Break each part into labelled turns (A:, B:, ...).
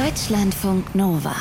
A: Deutschlandfunk Nova.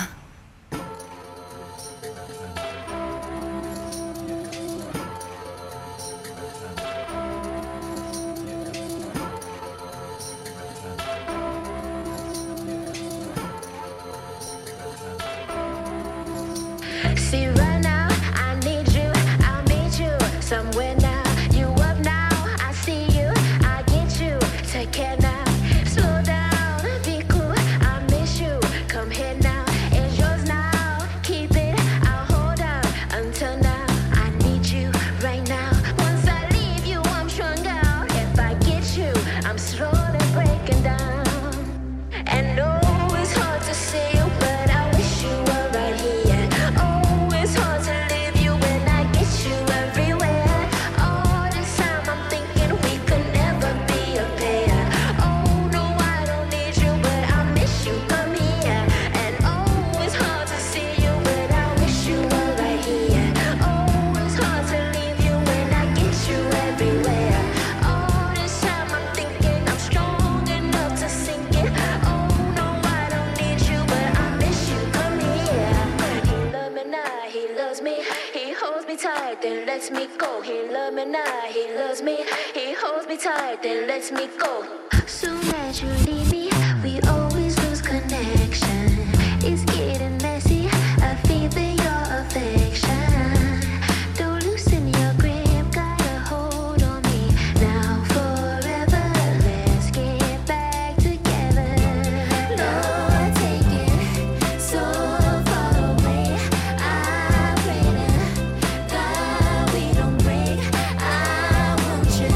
B: See right now, I need you, I'll meet you somewhere now. You up now, I see you, I get you. Take care now, slow down, be cool, I miss you. Come here now, it's yours now. Keep it, I'll hold on until now. I need you right now. Once I leave you, I'm strung out. If I get you, I'm slowly breaking down. And no, it's hard to see you, but I wish you were right here. Oh, it's hard to leave you when I get you everywhere. All this time I'm thinking we could never be a pair. Oh, no, I don't need you, but I miss you, come here. And oh, it's hard to see you, but I wish you were right here. Oh, it's hard to leave you when I get you everywhere. All this time I'm thinking I'm strong enough to sink it. Oh, no, I don't need you, but I miss you, come here. He love me now, he loves me. He holds me tight, then lets me go. He love me now, he loves me. He holds me tight, then lets me go. Soon as you leave me, we always lose connection. It's getting messy, I feel for your affection. Don't loosen your grip, got a hold on me. Now forever, let's get back together. Lord, take it so far away. I pray to God we don't break. I want you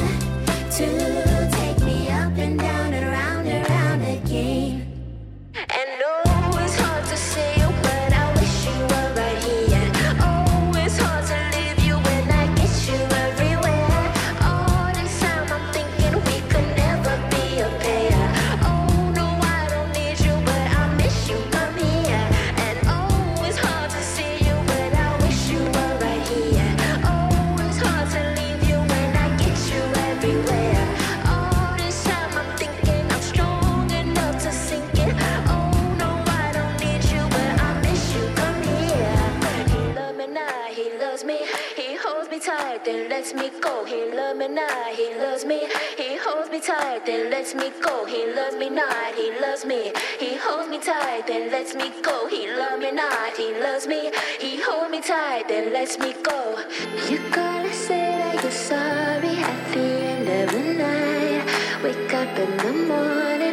B: to take me up and down and around again. And oh, it's hard to see you, but I wish you were right here. Oh, it's hard to leave you when I get you everywhere. All this time I'm thinking we could never be a pair. Oh, no, I don't need you, but I miss you, come here. And oh, it's hard to see you, but I wish you were right here. Oh, it's hard to leave you when I get you everywhere. All this time I'm thinking I'm strong enough to sink it. Oh, no, I don't need you, but I miss you, come here. He love me now, he loves me. He holds me tight, then lets me go. He love me now, he loves me. He holds me tight, then lets me go. He loves me not, he loves me. He holds me tight, then lets me go. He love me not, he loves me. He holds me tight, then lets me go. You gotta say that you're sorry at the end of the night. Wake up in the morning.